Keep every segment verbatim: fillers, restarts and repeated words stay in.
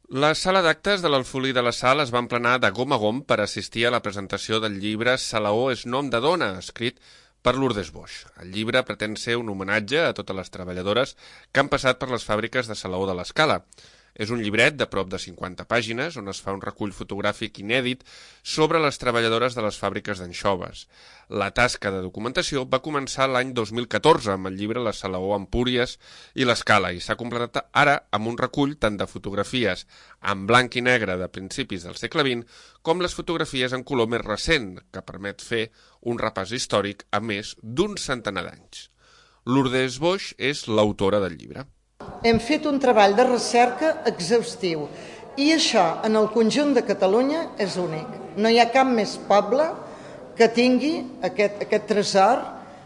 La sala d'actes de l'Alfolí de la Sal es va emplenar de gom a gom per assistir a la presentació del llibre Salaó és nom de dona, escrit per Lourdes Boix. El llibre pretén ser un homenatge a totes les treballadores que han passat per les fàbriques de Salaó de l'Escala. És un llibret de prop de cinquanta pàgines on es fa un recull fotogràfic inèdit sobre les treballadores de les fàbriques d'anxoves. La tasca de documentació va començar l'any dos mil catorze amb el llibre La Salaó Empúries i l'Escala i s'ha completat ara amb un recull tant de fotografies en blanc i negre de principis del segle vint com les fotografies en color més recent, que permet fer un repàs històric a més d'un centenar d'anys. Lourdes Boix és l'autora del llibre. Hem fet un treball de recerca exhaustiu i això en el conjunt de Catalunya és únic. No hi ha cap més poble que tingui aquest, aquest tresor,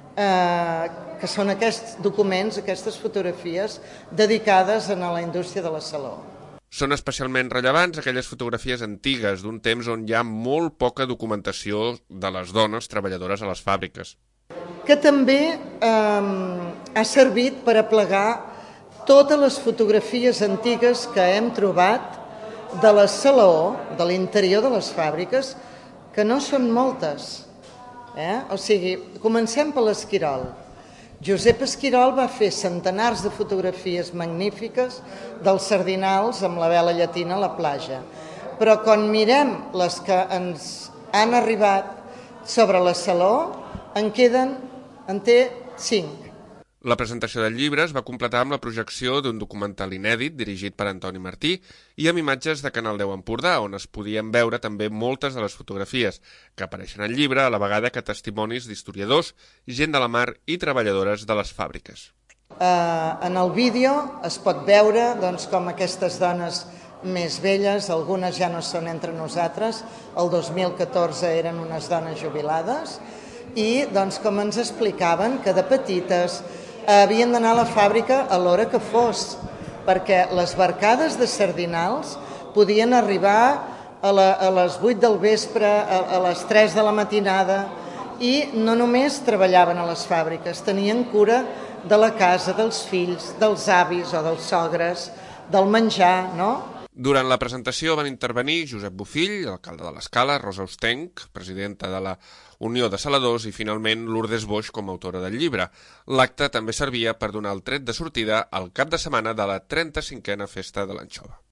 eh, que són aquests documents, aquestes fotografies dedicades a la indústria de la Salaó. Són especialment rellevants aquelles fotografies antigues d'un temps on hi ha molt poca documentació de les dones treballadores a les fàbriques. Que també eh, ha servit per aplegar totes les fotografies antigues que hem trobat de la Salaó, de l'interior de les fàbriques, que no són moltes. Eh? O sigui, comencem per l'Esquirol. Josep Esquirol va fer centenars de fotografies magnífiques dels sardinals amb la vela llatina a la platja. Però quan mirem les que ens han arribat sobre la Salaó, en queden, en té cinc. La presentació del llibre es va completar amb la projecció d'un documental inèdit dirigit per Antoni Martí i amb imatges de Canal deu Empordà, on es podien veure també moltes de les fotografies que apareixen al llibre, a la vegada que testimonis d'historiadors, gent de la mar i treballadores de les fàbriques. Uh, en el vídeo es pot veure doncs, com aquestes dones més velles, algunes ja no són entre nosaltres, el dos mil catorze eren unes dones jubilades, i doncs, com ens explicaven que de petites havien d'anar a la fàbrica a l'hora que fos, perquè les barcades de sardinals podien arribar a, la, a les vuit del vespre, a, a les tres de la matinada, i no només treballaven a les fàbriques, tenien cura de la casa, dels fills, dels avis o dels sogres, del menjar, no? Durant la presentació van intervenir Josep Bofill, alcalde de l'Escala, Rosa Ostenc, presidenta de la Unió de Saladors i, finalment, Lourdes Boix com a autora del llibre. L'acte també servia per donar el tret de sortida al cap de setmana de la trenta-cinquena Festa de l'Anxova.